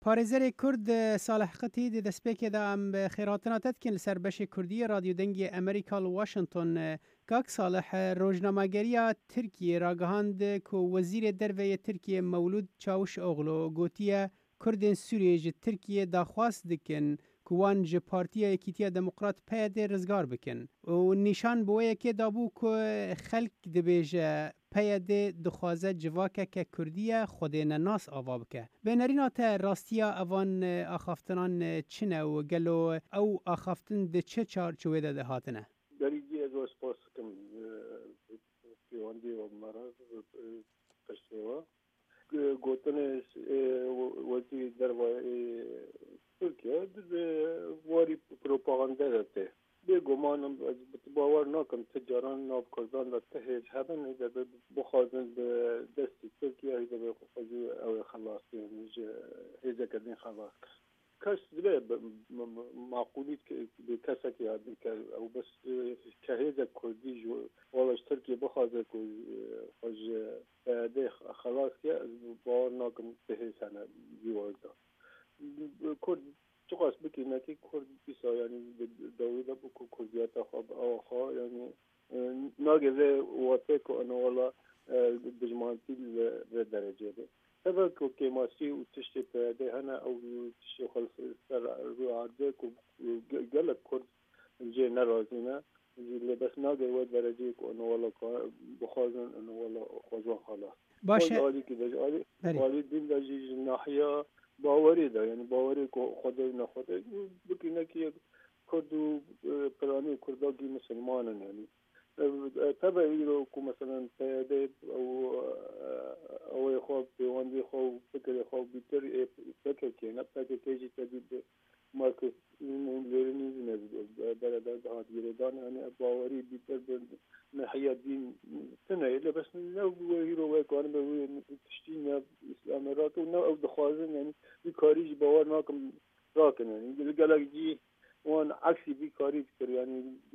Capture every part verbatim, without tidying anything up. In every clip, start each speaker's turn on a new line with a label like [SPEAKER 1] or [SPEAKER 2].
[SPEAKER 1] پارێزەرێ کورد ساڵح قەتی دی دەستپێکێدا ئەم خێراتنا تەتکن لەسەر بەشی کوردی رادیو دەنگی ئەمریکا لە واشنگتن کاک ساڵح ڕۆژنامەگەریە تورکیە ڕاگەهاند کو وەزیرێ دەرڤەیە تورکیە مەولود چاوش ئۆغلۆ گوتیە کوردên Sûriyê ji Tirkiyê daxwast dikin ku wan ji Partiya Yekîtiya Demokrat P Y D rizgar bikin û nîşan bi wê yekê dabû ku xelk dibêje P Y D dixwaze civakeke Kurdî ye Xwedê ne nas ava bike. Bênerîna te rastiya evan axaftinan çi ne û gelo ew axaftin di çi çarçovê de hatine?
[SPEAKER 2] Derî ez spas dikim pêwandî me piştêwa gotinê wezîrê dervayê Tirkiye warî propaganda de bêgumanim ez bawer nakim ti caran nav Kurdan de ti hêj hebin bixwazin bi destê Tirkiye de xwezî ew ê xelas ji hêzeke din xelas kir. Kes dibe maqûlî bi kesekî hadin ke ew bes ke hêzek Kurdî ji wala ji Tirkiye bixwaze ku xwe ji P Y D xelas ke ez bawer nakim ti hêz hene vî wexda. Kurd çiqas bikînekî Kurd dîsa yanî dewî de ku Kurdiyeta xwe bi awa xwe yanî nageze wate ku ene wala dijmantî li derecê de. Heve ku kêmasî û tiştê P Y D hene ew tiştê xwe ser rû erde ku gelek Kurd cê nerazîne lê bes nage we dereceyê ku ene wala bixwazin ene wala xwezan xelas.
[SPEAKER 1] Baş e
[SPEAKER 2] alîkî de alî din de jî ji nahiya bawerî de yani bawerî ku Xwedê nexwede bikînekî Kurd û piranî Kurdakî misilmanin yani. Tebe îro ku meselan P Y D ew ewê xwe pêwandî xwe û fikirê xwe bîtir ê P K K ne P K K jî tedî bi Marksîzmê bereder hat girêdan yani bawerî bîtir bi nehiya dîn tune lê bes ne wê îro wê karin be wê tiştî ne îslamerat û ne ew dixwazin yani vî karî jî bawer nakim rakin yani gelek cî wan eksî vî karî dikir yani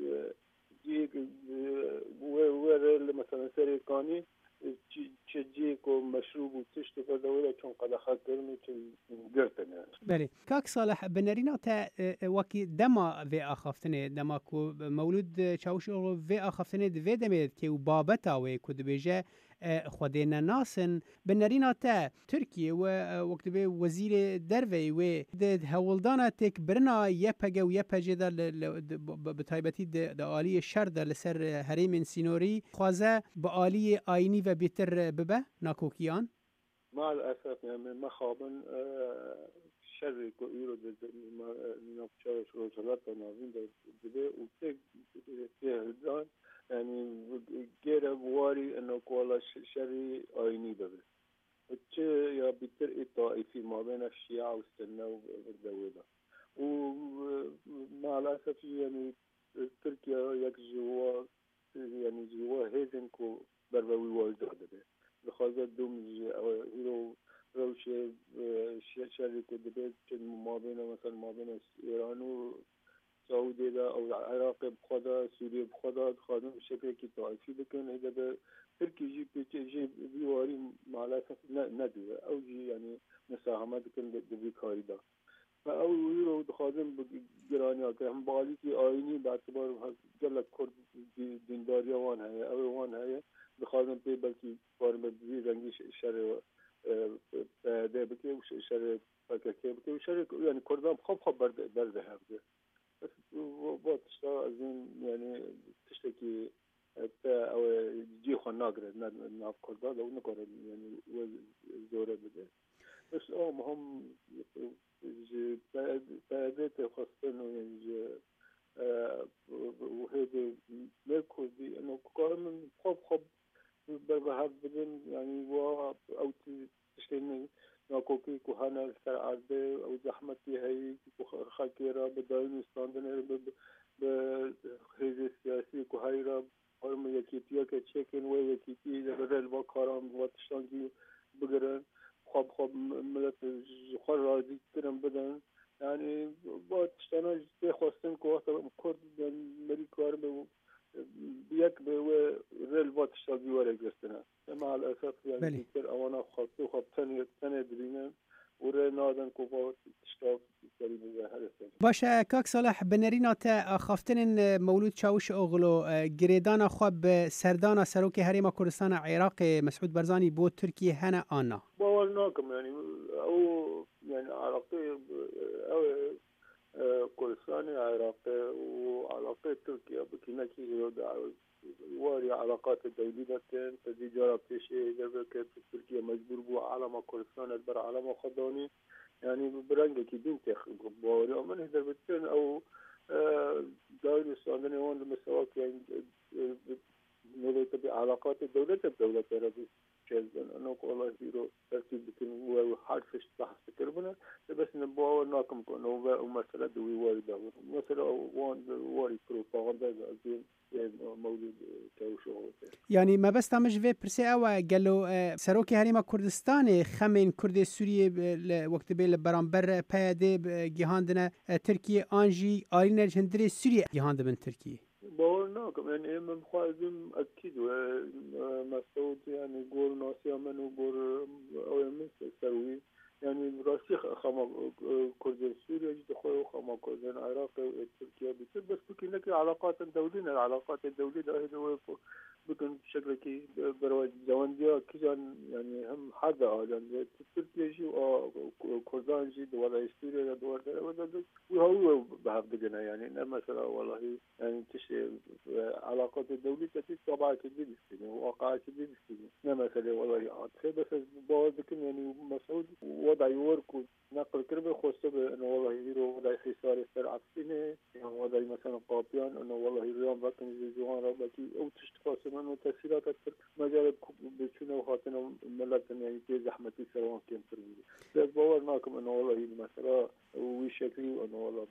[SPEAKER 2] وێ مثلا serê kanî çi cî ku meşrûb û tiştê xwe çûn qedexekirin û çûn girtin yani.
[SPEAKER 1] Belê. Kak Salih binêrîna te wekî dema vê axaftinê dema ku Mewlûd Çavuşoğlu vê axaftinê di vê demê dikê û babeta wê ku dibêje Xwedê ne nasin binêrîna te Tirkiye we wek dibê wezîrê derveyê wê di hewildana têkbirina YPG û Y P G de bi taybetî di aliyê şer de li ser herêmên sînorî dixwaze bi aliyê ayînî ve bêtir bibe nakokiyan?
[SPEAKER 2] Mal esef yani mexabin şerê ku îro navçeya rojhilata navîn de dibe û têk têdan yani gêre warî ene ku wala şerê ayînî bibe. Çi ya bîtir ê taîfî mabêna Şîa û Sunne û dewê de. û mal esef yani Tirkiye yek ji wa yani ji wa hêzên ku berve wî wajda dibe. Dixwaze dûm ji îro rewşê şerê ku dibe çi mabêna mesela mabêna Îran û Saûdê de ew Iraqê bixwe de Sûriyê bixwe de dixwazin bi şeklekî taîfî bikin ê de bi Tirkiye jî pêçê jî vî warî malesef nedibe ew jî yani misahemet dikin di vî karî de. Ew îro dixwazin bi giraniya ke hem bi alîkî ayînî beetibar gelek Kurd dîndariya wan heye ew ê wan heye dixwazin pê belkî karin be vî rengî şerê P Y D bike û şerê P K K bike û şerê yani Kurdan xwe xwe berdihevde. Bu tişta ez yani tiştekî te ew cî xwe nagire nav Kurda ew nikare yani we zore bide. Bes am hom ji P Y D tê xwestin û ji hêdê lê Kurdî ene karin min xwe xwe bervehev bidin yani wa ew tiştên nakokî ku hene ser erdê ew zehmetî heyî ku xelkê re bi dayîn û standinê bi hêzê siyasî ku hey re herî yekîtiyeke çekên wê yekîtî de bi rêva karan wa tiştankî bigirin xwe bi xwe millet ji xwe razî kirin bidin yani bu tiştana tê xwestin ku wexta Kurd merî karin be yek be wê rêva tişta vî were girtine. Mal esef yani bir awana xwestî xwe tenê tenê dirînin û rê nadin ku و تشتاف سری مزهر استن.
[SPEAKER 1] باشه کاک صالح بنرینات خافتن مولود چاوش اغلو گریدان خواب سردان سروک حریم کردستان عراق مسعود برزانی بود ترکیه هنه آنا
[SPEAKER 2] باور ناکم یعنی او یعنی عراقی او کردستان عراق و علاقه ترکیه بکنکی واري علاقات الدولية داتين تدي جرى بتشي دربك تركيا مجبور بو على كردستان البر على خضوني يعني برنجة كي بين تاخذ بوري ومن هذا بتين أو دولة السودانية وين المساواة يعني نقول تبي علاقات الدولة الدولة ترى جزء أنه والله يرو ترتيب بكن وحد فيش بحث كربنا بس نبوا ناكم كنا ومثلا دوي وارد مثلا وان وارد بروباغندا زين موجود كوشو
[SPEAKER 1] يعني ما بس تمش في برسي أو قالوا سروكي هريمة كردستان خمين كرد سوريا وقت بيل برامبر بيادي جهاندنا تركيا أنجي آلين الهندري سوريا جهاند من تركيا
[SPEAKER 2] باور ناكم يعني من خواهدم أكيد ومسعود يعني قول ناسيا من وقول أو من سروي يعني راسي خما كردين سوريا جد خوي وخما كردين العراق وتركيا بس بس بكي نكي علاقات دولية العلاقات الدولية هذا بكن بشكل كي برواج جوانديا كيجان يعني هم حدا يعني تركيا جي وكردان جي ولا سوريا دوار ده وهو بهذا الجنا يعني مثلا والله يعني تشي علاقات الدولية تتي طبعا كده بس واقع كده بس مثلا والله عاطفة بس بعض بكن يعني مسعود وضع يورك نقل كربي خوسته انه والله يرو وضع خسارة سر عفسينه يعني وضع مثلا قابيان انه والله يريان باكن زيزوان رابطي او تشتقاس منه تأثيرات اكثر مجال بيتشونه وخاطنا ملتنا يعني في زحمتي سروان كيم ترمي بس باور ناكم انه والله المسألة ويشكلي وانه والله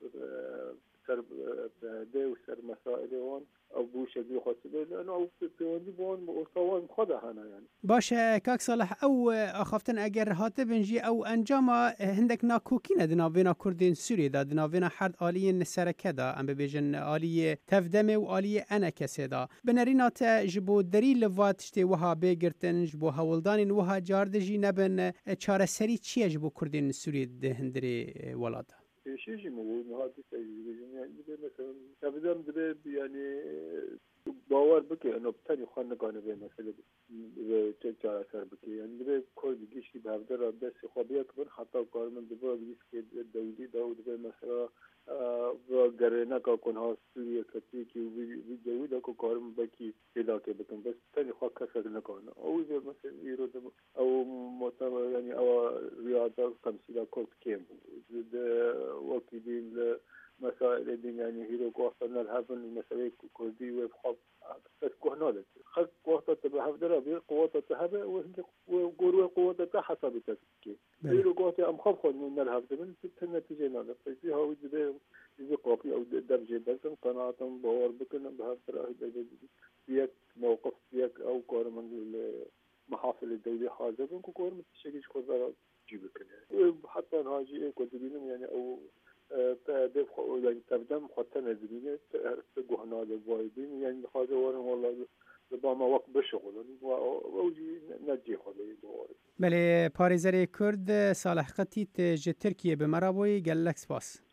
[SPEAKER 2] سر ده وسر مسائل وان او بوش بي خاطبه لانه او پیوندی بون مستوى خدا هنا يعني
[SPEAKER 1] باشه کاک صالح او اخافتن اگر هات بنجی او انجام هندک ناکوکینه دنا وینا کردین سوری دا دنا وینا حد آلی سرکه دا ام ببیجن آلی تفدمه و آلی انا کسی دا بنرینات جبو دریل واتشتی وها بگرتن جبو هولدان وها جاردجی نبن چاره سری چیه جبو کردین سوری ده هندری ولاده
[SPEAKER 2] شيء موجود هذا الشيء يعني مثلا تبدأ بدأ يعني باور بكي أنه بتاني خانة كانوا بين مثلا بتجار أثر بكي يعني بدأ كل بيجي بهذا بس خبيه كمان حتى كارمن دبوا بيجي كده دولي ده ودبوا مثلا وقرنا كأكون هاسلية كتير كي وبيجوا ده كارمن بكي كده كده بكم بس تاني خا كسر نكانه أو إذا مثلا يرود أو مثلا يعني أو رياضة تمثيل كوت كيم ده وكيدين مسائل الدين يعني هيرو قوتنا الهبن مسائل كردي وبخب بس كهنالك خد قوة تبهدر بيه قوة تهبه وهند وقروه قوة تحسب تسكي هيرو قوة أم خب خد من الهبن من النتيجة ناله فيها هو جده جده قافي أو درجة بس قناعة باور بكنا بهدر أهل بيك موقف بيك أو كار من المحافل الدولية حاضر بنكو كار متشكيش خذ جيبه كنا حتى هاجي كدبينهم يعني أو تدف يعني تبدأ خطنا زميلة تجهنا للوايدين يعني هذا ورا والله ربما وقت بشغل وأوجي نجي خليه بوارد.
[SPEAKER 1] بله پاريزري كرد صالح قتيت ج تركيا بمرابوي قال لك سباس.